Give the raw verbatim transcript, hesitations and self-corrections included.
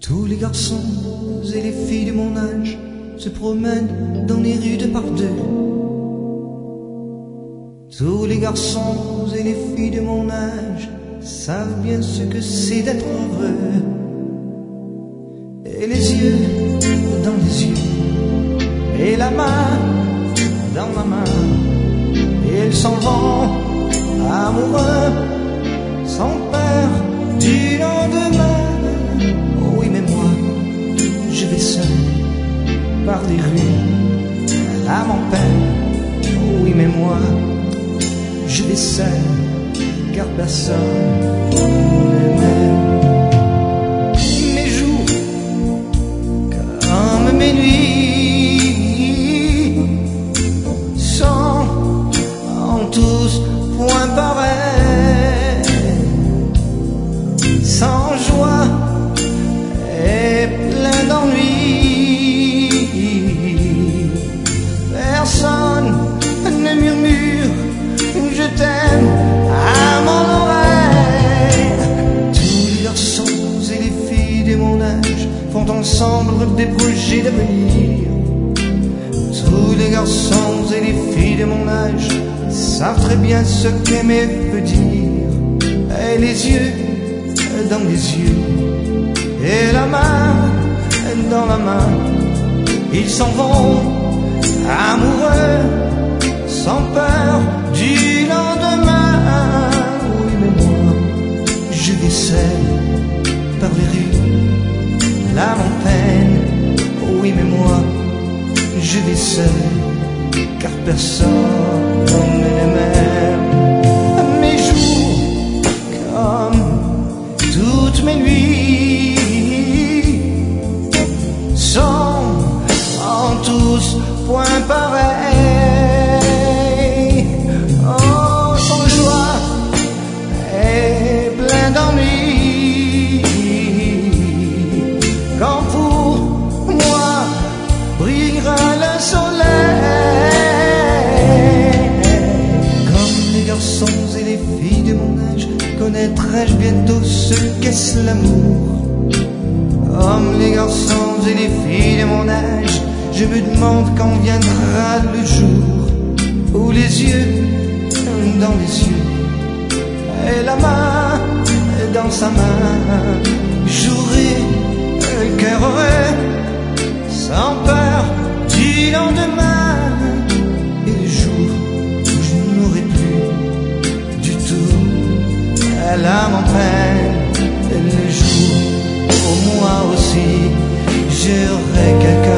Tous les garçons et les filles de mon âge se promènent dans les rues de par deux. Tous les garçons et les filles de mon âge savent bien ce que c'est d'être heureux. Et les yeux dans les yeux, et la main dans la main, et ils s'en vont amoureux, sans peur du lendemain. Oh oui, mais moi, je vais seul par les rues, l'âme en peine. Oh oui, mais moi, je vais seul, car personne ne m'aime. Mes jours, comme mes nuits, sont en tous points pareils, sans joie et plein d'ennui. Personne ne murmure je t'aime à mon oreille. Tous les garçons et les filles de mon âge font ensemble des projets d'avenir. Tous les garçons et les filles de mon âge savent très bien ce qu'aimer veut dire. Et les yeux dans les yeux, et la main dans la main, ils s'en vont amoureux, sans peur du lendemain. Oui, mais moi, je vais seul par les rues, l'âme en peine. Oui, mais moi, je vais seul, car personne ne m'aime. Mes jours, comme toutes mes nuits, sont en tous points pareils. Oh, sans joie et plein d'ennui. Quand pour moi brillera le soleil. Comme les garçons et les filles de mon âge, connaîtrai-je bientôt ce qu'est l'amour. Comme les garçons et les filles de mon âge, je me demande quand viendra le jour où les yeux dans les yeux, et la main dans sa main, j'aurai le cœur heureux, sans peur du lendemain. Et le jour où je n'aurai plus du tout l'âme en peine, et le jour où moi aussi j'aurai quelqu'un